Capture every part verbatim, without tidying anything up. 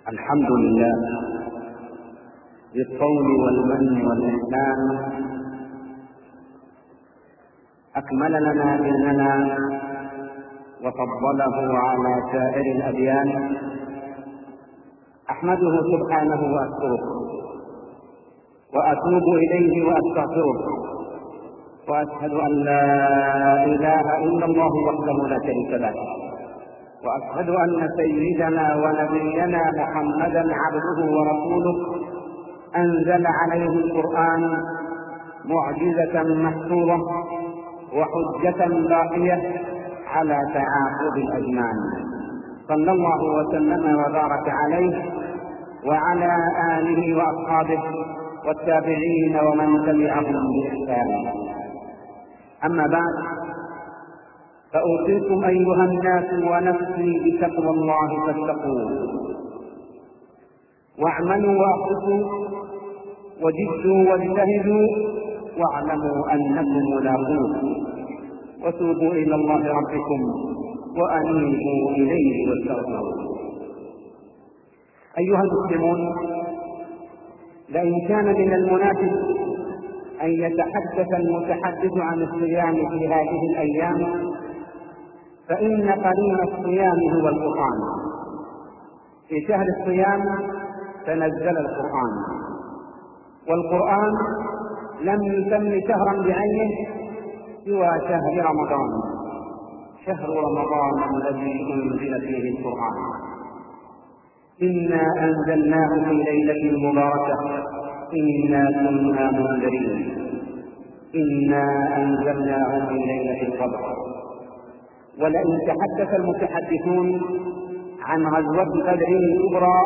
الحمد لله بالطول والمن والإحسان أكمل لنا ديننا وفضله على سائر الأديان. أحمده سبحانه وأشكره وأتوب إليه وأستغفره، وأشهد أن لا إله إلا الله وحده لا شريك له، وأشهد أن سيدنا ونبينا محمدا عبده ورسوله أنزل عليه القرآن معجزة محفوظة وحجة باقية على تعاقب الأزمان، صلى الله وسلم وبارك عليه وعلى آله وأصحابه والتابعين ومن تبعهم بإحسان. أما بعد، فأوصيكم أيها الناس ونفسي بتقوى الله فاتقوه، واعملوا وأخلصوا وجدوا واجتهدوا واعلموا أنكم ملاقوه، وتوبوا إلى الله ربكم وأنيبوا إليه واستغفروه. أيها المسلمون، لئن كان من المناسب أن يتحدث المتحدث عن الصيام في هذه الأيام، فإن قرين الصيام هو القرآن. في شهر الصيام تنزل القرآن، والقرآن لم يسم شهرا بعينه سوى شهر رمضان، شهر رمضان الذي أنزل فيه القرآن. إنا أنزلناه في ليلة مباركة إنا كنا منذرين، إنا أنزلناه في ليلة القدر. ولئن تحدث المتحدثون عن غزوة بدر الكبرى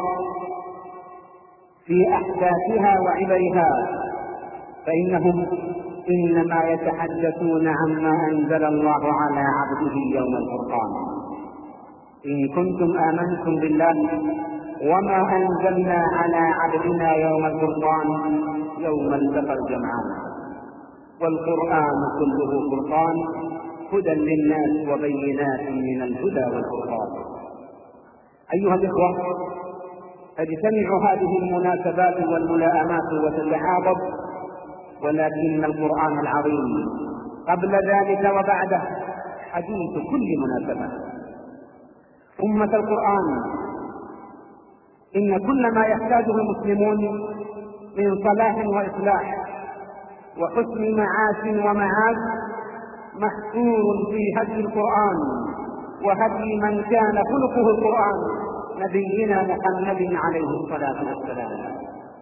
في أحداثها وعبرها، فإنهم إنما يتحدثون عما أنزل الله على عبده يوم الفرقان. إن كنتم آمنتم بالله وما أنزلنا على عبدنا يوم الفرقان يوم التقى الجمعان. والقرآن كله فرقان هدى للناس وبينات من الهدى والفرقان. أيها الإخوة، تجتمع هذه المناسبات والملائمات وتتعاضد، ولكن القرآن العظيم قبل ذلك وبعده حديث كل مناسبة. أمة القرآن، إن كل ما يحتاجه المسلمون من صلاح وإصلاح وحسن معاش ومعاد محصور في هدي القرآن وهدي من كان خلقه القرآن، نبينا محمد عليه الصلاة والسلام.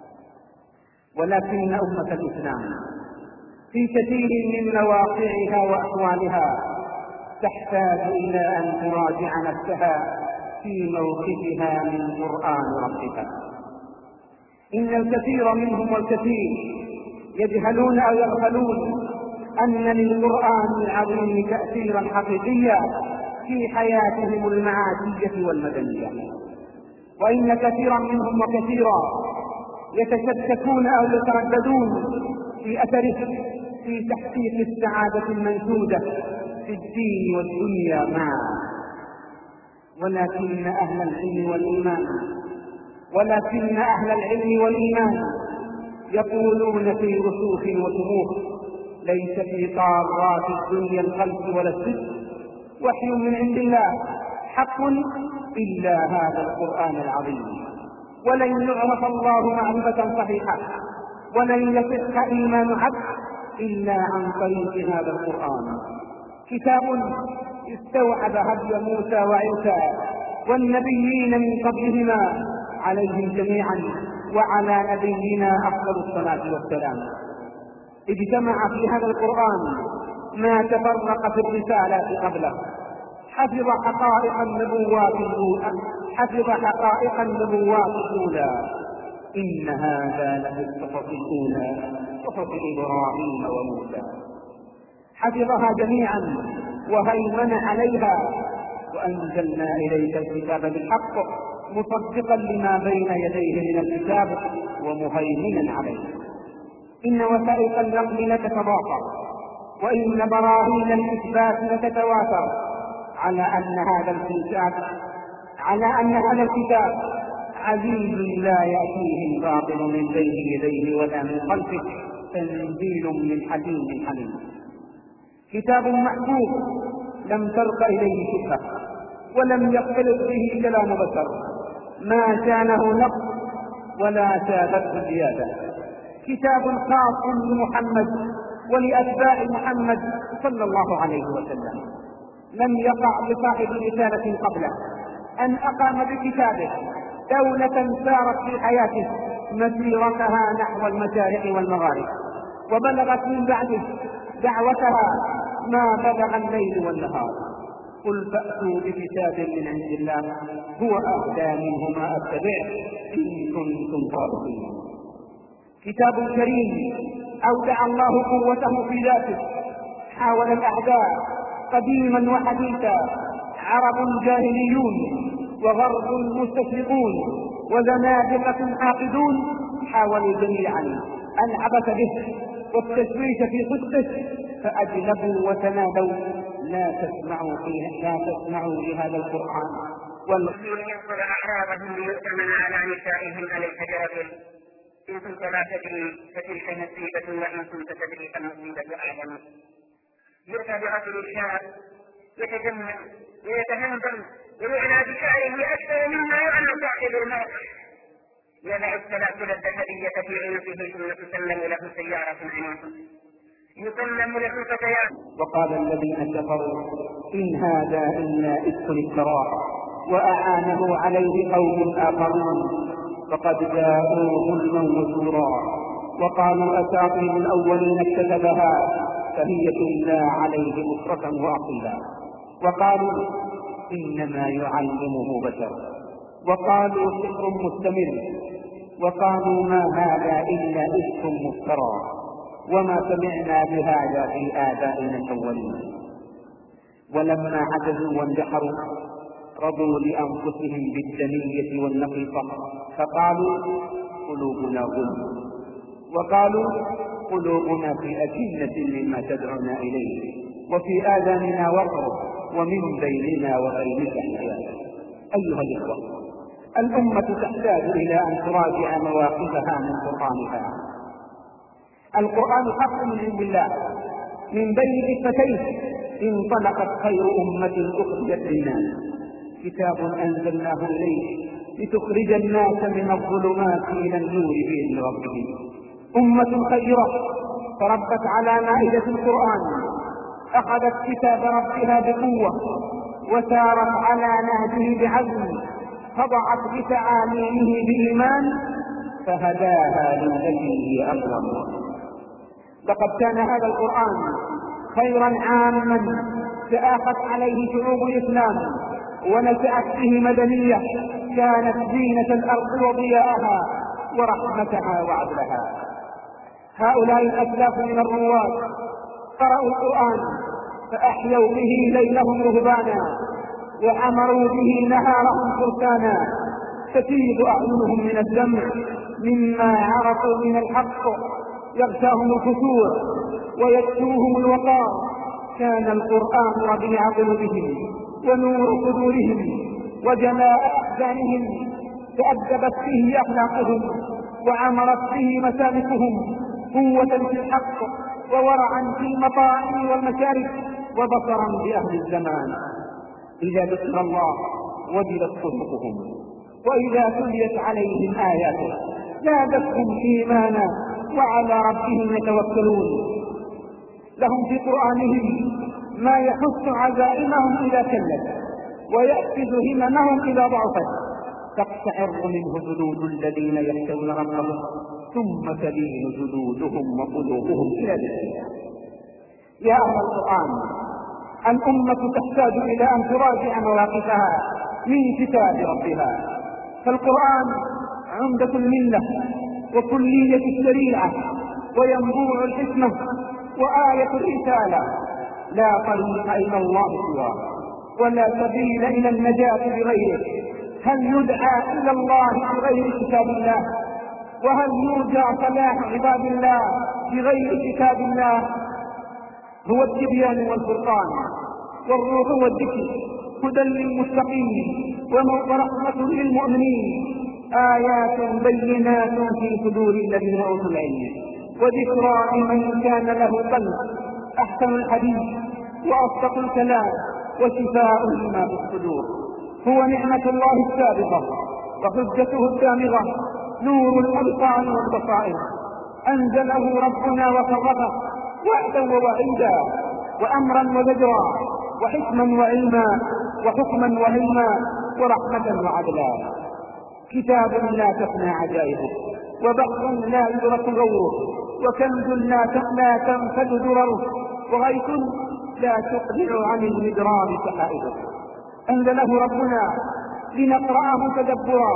ولكن أمة الإسلام في كثير من مواقعها وأحوالها تحتاج إلى أن تراجع نفسها في موقفها من قرآن ربها. إن الكثير منهم والكثير يجهلون أو يغفلون أن للقرآن العظيم تأثيرا حقيقيا في حياتهم المعاشية والمدنية، وإن كثيرا منهم وكثيرا يتشككون أو يترددون في أثره في تحقيق السعادة المنشودة في الدين والدنيا معا. ولكن أهل العلم والإيمان ولكن أهل العلم والإيمان يقولون في رسوخ وطموح: ليس في طارات الدنيا الخلق ولا السد وحي من عند الله حق إلا هذا القرآن العظيم. ولن يعرف الله معرفة صحيحة ولن يصح إيمان عبد إلا عن طريق هذا القرآن. كتاب استوعب هدي موسى وعيسى والنبيين من قبلهما عليهم جميعا وعلى نبينا أفضل الصلاة والسلام. اجتمع في هذا القرآن ما تفرق في الرسالات قبله، حفظ حقائق النبوات الأولى حفظ حقائق النبوات الأولى إن هذا لفي الصحف الأولى صحف إبراهيم وموسى. حفظها جميعا وهيمن عليها، وأنزلنا إليك الكتاب بالحق مصدقا لما بين يديه من الكتاب ومهيمنا عليه. إن وثائق النقل لتتضافر، وإن براهين الإثبات لتتواتر على أن هذا الكتاب على أن هذا الكتاب عزيز لا يأتيه الباطل من بين يديه ولا من خلفه تنزيل من حكيم حميد. كتاب محفوظ لم ترق إليه شبهة ولم يختلط به كلام بشر، ما شانه نقص ولا سابته زيادة. كتاب خاص بمحمد ولأتباع محمد صلى الله عليه وسلم، لم يقع لصاحب رسالة قبله أن أقام بكتابه دولة سارت في حياته مسيرتها نحو المشارق والمغارب، وبلغت من بعده دعوتها ما بلغ الليل والنهار. قل فأتوا بكتاب من عند الله هو أهدى منه ما أتبعه إن كنتم صادقين. كتاب كريم أودع الله قوته في ذاته، حاول الأعداء قديما وحديثا، عرب جاهليون وغرب مستشرقون وزنادقة حاقدون، حاولوا جميعا العبث به والتشويش في صدقه فأجلبوا وتنادوا لا تسمعوا فيه لا تسمعوا لهذا القرآن والمؤمنون ينقض أعراضهم ليؤتمن على نسائهم أليس برجل إن كنت لا تدري فتلك نصيبة وإن كنت تدري فالنصيبة أعلم. يؤتى برجل الشاب يتجمل ويتهندم ويعنى بشعره أكثر مما يعنى صاحب الموت، يضع السلاسل الذهبية في عنقه ثم تسلم له سيارة عنيفة يسلم له فتيان. وقال الذين كفروا إن هذا إلا إفك افتراه وأعانه عليه قوم آخرون فقد جاءوا ظلما وزورا وقالوا أساطير الأولين اكتتبها فهي تملى عليه بكرة وأصيلا وقالوا إنما يعلمه بشر وقالوا سحر مستمر وقالوا ما هذا إلا إفك مفترى وما سمعنا بهذا في آبائنا الأولين. ولما عجزوا واندحروا رضوا لأنفسهم بالدنية والنقيصة فقالوا قلوبنا غلف وقالوا قلوبنا في أكنة مما تدعونا إليه وفي آذاننا وقر ومن بيننا وبينك حجاب. أيها الإخوة، الأمة تحتاج إلى أن تراجع مواقفها من قرآنها. القرآن حق من عند الله، من بين كفتيه انطلقت خير أمة أخرجت للناس، كتاب أنزلناه إليك لتخرج الناس من الظلمات إلى النور بإذن ربهم. أمة خيرة تربت على مائدة القرآن، أخذت كتاب ربها بقوة وسارت على نهجه بعزم، خضعت بتعاليمه بإيمان فهداها للتي هي أقوم. لقد كان هذا القرآن خيرا عاما تآخت عليه شعوب الإسلام ونشأت فيه مدنية كانت زينة الأرض وضياءها ورحمتها وعدلها. هؤلاء الأسلاف من الرواد قرأوا القرآن فأحيوا به ليلهم رهبانا وعمروا به نهارهم فرسانا، تفيض أعينهم من الدمع مما عرفوا من الحق، يغشاهم الخشوع ويكسوهم الوقار. كان القرآن ربيع قلوبهم ونور صدورهم وجلاء أحزانهم، تأدبت فيه أخلاقهم وعمرت فيه مسالكهم، قوة في الحق وورعا في المطاعم والمشارب وبصرا بأهل الزمان. إذا ذكر الله وجلت قلوبهم وإذا تليت عليهم آياته زادتهم إيمانا وعلى ربهم يتوكلون. لهم في قرآنهم ما يحث عزائمهم إذا كلت ويأخذ هممهم إذا ضعفت، تقشعر منه جلود الذين يخشون ربهم ثم تلين جلودهم وقلوبهم إلى ذكر. يا أهل القرآن، الأمة تحتاج إلى أن تراجع مواقفها من كتاب ربها، فالقرآن عمدة الملة وكلية الشريعة وينبوع الحكمة وآية الرسالة، لا طريق إلى الله سواه ولا سبيل إلى النجاة بغيره. هل يدعى إلى الله بغير كتاب الله؟ وهل يرجى صلاح عباد الله بغير كتاب الله؟ هو التبيان والفرقان والروح والذكر، هدى للمتقين ورحمة للمؤمنين. آيات بينات في صدور الذين أوتوا العلم وذكرى لمن كان له قلب. أحسن الحديث وأصدق الكلام وشفاء لما في الصدور. هو نعمة الله السابقة وحجته الدامغة، نور الأبصار والبصائر. أنزله ربنا وفرقه وعدا ووعيدا وأمرا وزجرا وحكما وعلما وحكما وعلما ورحمة وعدلا. كتاب لا تفنى عجائبه وبحر لا يدرك غوره وكنز لا تنفد درره وغيث لا تقلع عن المدرار سحائبه. أنزله ربنا لنقرأه تدبرا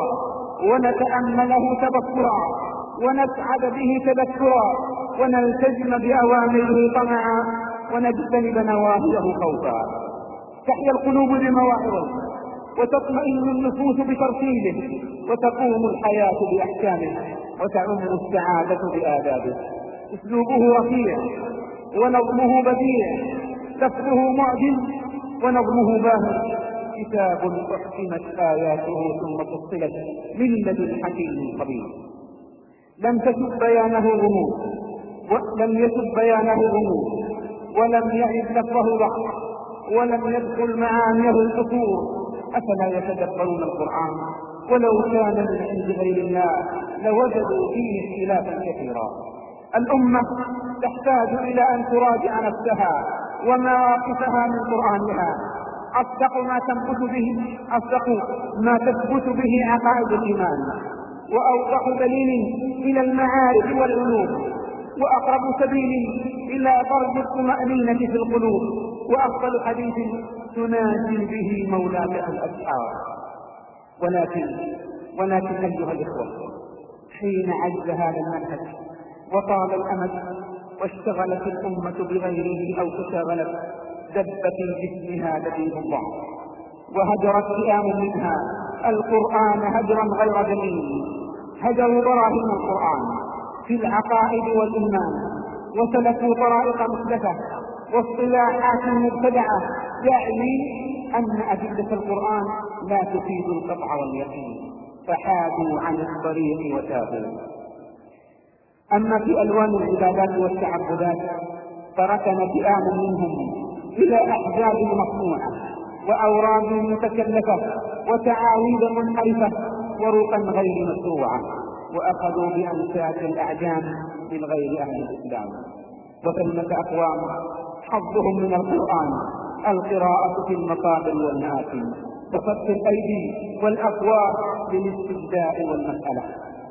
ونتأمله تبصرا ونسعد به تذكرا ونلتزم بأوامره طمعا ونجتنب نواهيه خوفا. تحيا القلوب بمواعظه وتطمئن النفوس بترتيبه وتقوم الحياة بأحكامه وتعم السعادة بآدابه. أسلوبه رفيع ونظمه بديع، لفظه معجز ونظمه باهر. كتاب أحكمت آياته ثم فصلت من لدن حكيم خبير. لم تسب بيانه غموض ولم يسب بيانه غموض ولم يعد لفظه ضعف ولم يدخل معانيه القصور. أفلا يتدبرون القرآن ولو كان من عند غير الله لوجدوا فيه اختلافا كثيرا. الأمة تحتاج إلى أن تراجع نفسها ومواقفها من قرآنها. أصدق ما تنبت به أصدق ما تثبت به عقائد الإيمان، وأوضح دليل إلى المعارف والعلوم، وأقرب سبيل إلى طرد الطمأنينة في القلوب، وأفضل حديث تناجي به مولاك الأسحار. ولكن ولكن أيها الإخوة، حين عجز هذا المنهج وطال الأمد واشتغلت الأمة بغيره أو تشاغلت، دب في جسمها دبيب الله وهجرت فئام منها القرآن هجرا غير جميل. هجروا براهين القرآن في العقائد والإيمان وسلكوا طرائق محدثة واصطلاحات مبتدعة، يعني أن أدلة القرآن لا تفيد القطع واليقين، فحادوا عن الطريق وتابوا. أما في ألوان العبادات والتعبدات فركن فئام منهم إلى أحزاب مصنوعة وأوراد متكلفة وتعاويذ منحرفة ورقا غير مشروعة، وأخذوا بأمساك الأعجام من غير أهل الإسلام. وثمة أقوام حظهم من القرآن القراءة في المقابر والمآتم وفتح الأيدي والأفواه للاستبداء والمسألة.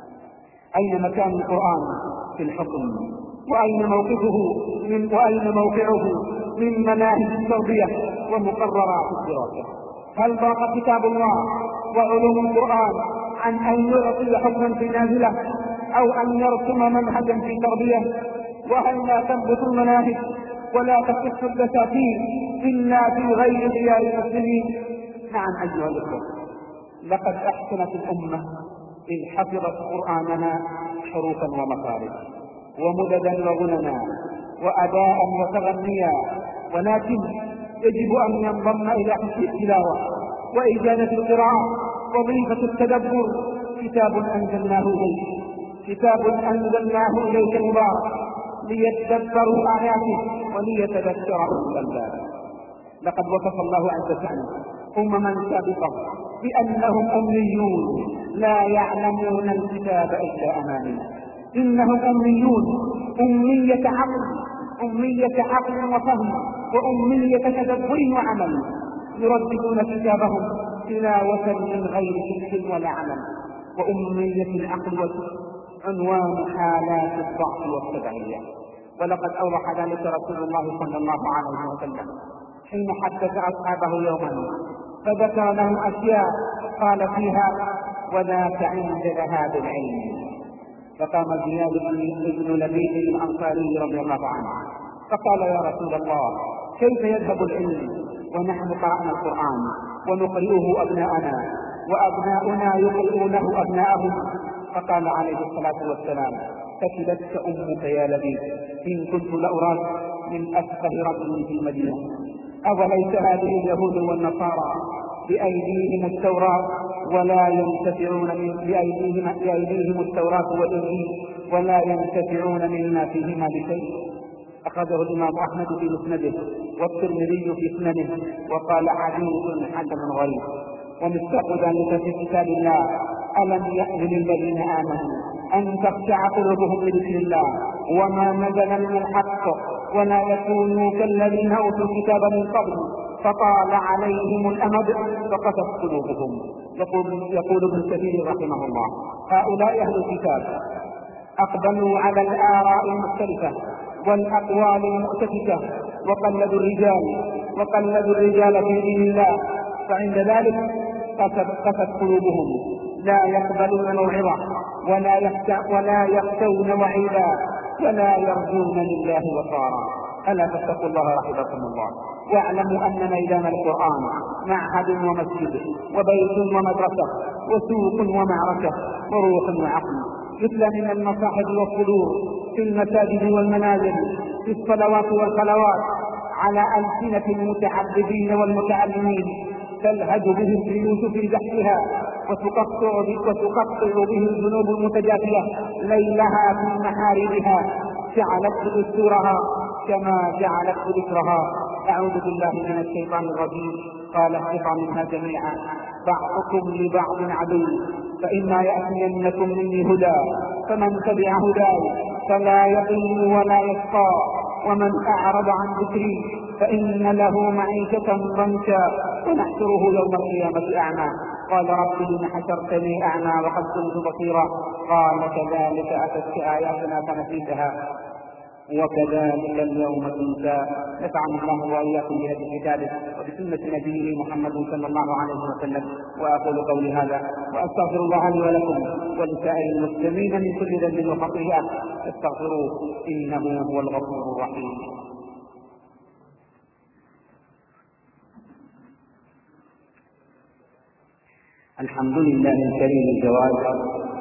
أين مكان القرآن في الحكم؟ وأين موقفه من وأين موقعه من مناهج التربية ومقررات الدراسة؟ هل ضاق كتاب الله وعلوم القرآن عن أن يعطي حكما في نازلة أو أن يرسم منهجا في تربية؟ وهل لا تنبت المناهج ولا تصح الدساتير إلا في غير خيار المسلمين؟ نعم أيها الأخوة، لقد أحسنت الأمة إذ حفظت قرآنها حروفا ومخارج ومددا وغننا وأداء وتغنيا، ولكن يجب أن ينضم إلى حسن التلاوة وإجازة القراءة وظيفة التدبر. كتاب أنزلناه إليك كتاب أنزلناه إليك مبارك ليتدبروا آياته وليتذكر أولو الألباب. لقد وصف الله عز وجل أمما سابقة بأنهم أميون لا يعلمون الكتاب إلا أماني. إنهم أميون، أمية عقل أمية عقل وفهم وأمية تدبر وعمل، يرددون كتابهم تلاوة من غير شك ولا عمل. وأمية العقل عنوان حالات الضعف والتبعية، ولقد أوضح ذلك رسول الله صلى الله عليه وسلم حين حدث أصحابه يوما فذكر لهم أشياء قال فيها: وذاك عند ذهاب العلم. فقام زياد بن لبيد الأنصاري رضي الله عنه فقال: يا رسول الله، كيف يذهب العلم ونحن قرأنا القرآن ونقرئه أبناءنا وأبناؤنا يقرئونه أبناءهم؟ فقال عليه الصلاة والسلام: فكلتك أمك يا لبيد إن كنت لأراك من أفقه رجل في المدينة. أوليس هذه اليهود والنصارى بأيديهم التوراة ولا ينتفعون بأيديهم, بأيديهم التوراة والإنجيل ولا ينتفعون مما فيهما بشيء. أخذه الإمام أحمد في مسنده والترمذي في سننه وقال حديث حسن غريب. ومصداق ذلك في كتاب الله: ألم يأن للذين آمنوا أن تخشع قلوبهم لذكر الله وما نزل من الحق ولا يكونوا كالذين أوتوا الكتاب من قبل فطال عليهم الأمد فقست قلوبهم. يقول, يقول ابن كثير رحمه الله: هؤلاء أهل الكتاب أقبلوا على الآراء المختلفة والأقوال المؤتفكة وقلدوا الرجال وقلدوا الرجال في دين الله، فعند ذلك قست قلوبهم، لا يقبلون موعظة ولا ولا يخشون وعيدا ولا يرجون لله وقارا. ألا تتقوا الله رحمكم الله، واعلموا أن ميدان القرآن معهد ومسجد وبيت ومدرسة وسوق ومعركة وروح وعقل، يتلى من المصاحف والصدور في المساجد والمنازل في الصلوات والخلوات على ألسنة المتعبدين والمتعلمين، تلهج به البيوت في زحفها وتقطع وتقطع به الذنوب المتجافية ليلها في محاربها، جعلت دستورها كما جعلت ذكرها. أعوذ بالله من الشيطان الرجيم. قال اهبطوا منها جميعا بعضكم لبعض عدو فإما يأتينكم مني هدى فمن تبع هداي فلا يضل ولا يشقى ومن أعرض عن ذكري فإن له معيشة ضنكا ونحشره يوم القيامة أعمى قال رب لم حشرتني أعمى وقد كنت بصيرا قال كذلك أتتك آياتنا فنسيتها وكذلك اليوم تنسى. نفعني الله وإياكم بهدي كتابه وبسنة نبيه محمد صلى الله عليه وسلم. وأقول قولي هذا وأستغفر الله لي ولكم ولسائر المسلمين من كل ذنب وخطيئة فاستغفروه إنه هو الغفور الرحيم. الحمد لله الكريم الجواد،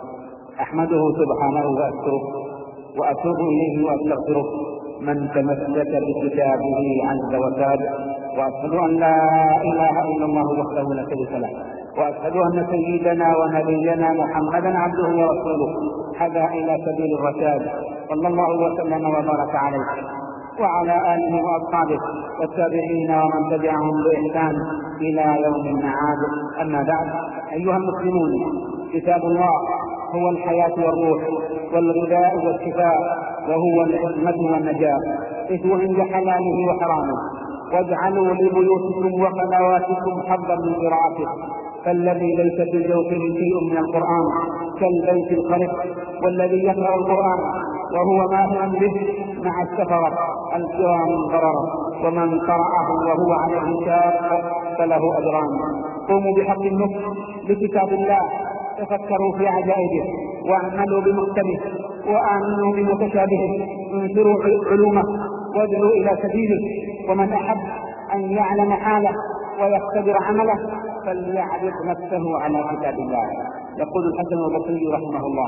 أحمده سبحانه وأشكره وأتوب إليه وأستغفره من تمسك بكتابه عز وجل، وأشهد أن لا إله إلا الله وحده لا شريك له، وأشهد أن سيدنا ونبينا محمدا عبده ورسوله هدى إلى سبيل الرشاد صلى الله وسلم وبارك عليه وعلى آله وأصحابه والتابعين ومن تبعهم بإحسان إلى يوم المعاد. أما بعد، أيها المسلمون، كتاب الله هو الحياة والروح والغذاء والشفاء، وهو العصمة والنجاة، إذ عند حلاله وحرامه. واجعلوا لبيوتكم وخلواتكم حظا من قراءته، فالذي ليس في جوفه شيء من القرآن كالبيت الخرق، والذي يقرأ القرآن وهو ماهر به مع السفرة الكرام البررة، ومن قرأه وهو عليه شاق فله أجران. قوموا بحق النصح لكتاب الله، تفكروا في عجائبه واعملوا بمحكمه وآمنوا بمتشابهه، انشروا علومه وادعوا إلى سبيله. ومن أحب أن يعلم حاله ويختبر عمله فليعرض نفسه على كتاب الله. يقول الحسن البصري رحمه الله: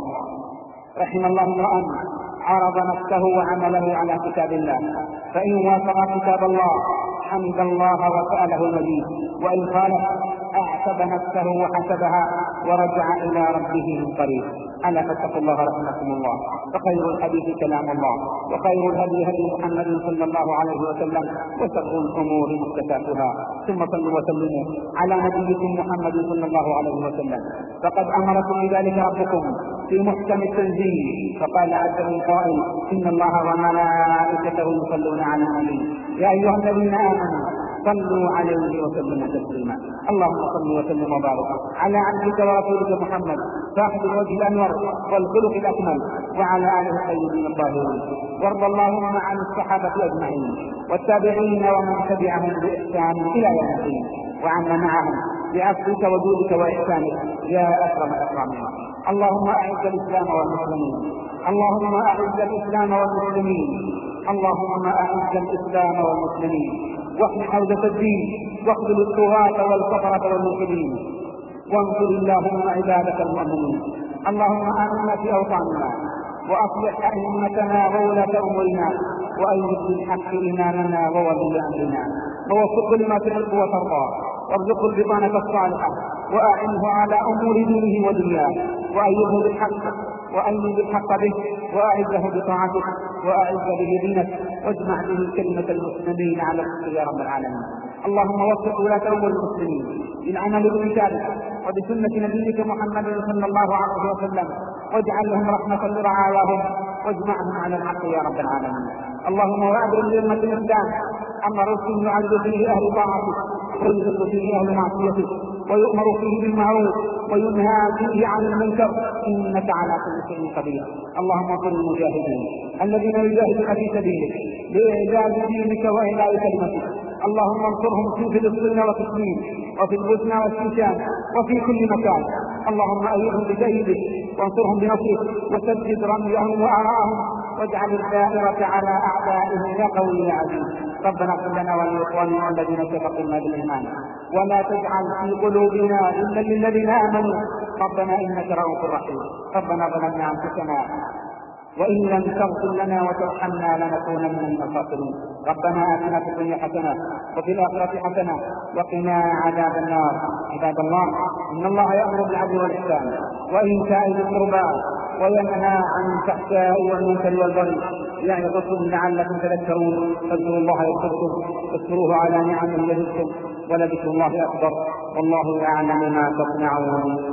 رحم الله امرأ عرض نفسه وعمله على كتاب الله، فإن وافق كتاب الله حمد الله وسأله المزيد، وإن خالف أعتب نفسه وحسبها ورجع إلى ربه من قريب. ألا فاتقوا الله رحمكم الله. فخير الحديث كلام الله، وخير الهدي هدي محمد صلى الله عليه وسلم، وشر الأمور محدثاتها. ثم صلوا وسلموا على نبيكم محمد صلى الله عليه وسلم، فقد أمركم بذلك ربكم في محكم التنزيل، فقال عز من قائل: إن الله وملائكته يصلون على النبي يا أيها الذين آمنوا صلوا عليه وسلموا تسليما. اللهم صل وسلم وبارك على عبدك ورسولك محمد صاحب الوجه الانور والخلق الاكمل، وعلى اله الطيبين الطاهرين. وارض اللهم عن الصحابه اجمعين والتابعين ومن تبعهم باحسان الى يوم الدين، وعنا معهم بعفوك وجودك واحسانك يا اكرم الاكرمين. اللهم اعز الاسلام والمسلمين، اللهم اعز الاسلام والمسلمين، اللهم اعز الاسلام والمسلمين، واحمي حوزة الدين، واخذل الطغاة والكفرة والملحدين، وانصر اللهم عبادك المؤمنين. اللهم آمنا في أوطاننا، وأصلح أئمتنا وولاة أمورنا، وأيد بالحق إمامنا وولي أمرنا، ووفقه لما تحب وترضى، وارزقه البطانة الصالحة، وأعنه على أمور دينه ودنياه، وأيده بالحق وأيد بالحق به، وأعزه بطاعتك، وأعز به دينك، واجمع به كلمة المسلمين على الحق يا رب العالمين. اللهم وفق ولاة أمور المسلمين للعمل بكتابك وبسنة نبيك محمد صلى الله عليه وسلم، واجعل لهم رحمة لرعاياهم، واجمعهم على الحق يا رب العالمين. اللهم وأبرم لأمة الإسلام أمر رسل يعز فيه أهل طاعتك، ويذل فيه أهل معصيتك، ويؤمر فيه بالمعروف وينهى فيه عن المنكر، إنك على كل شيء قدير. اللهم انصر المجاهدين الذين يجاهدون في سبيلك لإعزاز دينك وإعلاء كلمتك. اللهم انصرهم في فلسطين وفلسطين وفي البوسنة والشيشان وفي كل مكان. اللهم أيدهم بتأييدك وانصرهم بنصرك، وسدد رميهم وآراءهم، واجعل الدائرة على أعدائهم يا قوي يا عزيز. ربنا اغفر لنا ولإخواننا الذين سبقونا بالإيمان، ولا تجعل في قلوبنا غلا للذين آمنوا ربنا إنك رؤوف رحيم. ربنا ظلمنا أنفسنا وإن لم تغفر لنا وترحمنا لنكونن من الخاسرين. ربنا آتنا في الدنيا حسنة وفي الآخرة حسنة وقنا عذاب النار. عباد الله، إن الله يأمر بالعدل والإحسان وإيتاء ذي القربى وينهى عن الفحشاء والمنكر والبغي يعظكم لعلكم تذكرون. فاذكروا الله يذكركم واذكروه على نعمه يزدكم، ولذكر الله أكبر، والله أعلم ما تصنعون.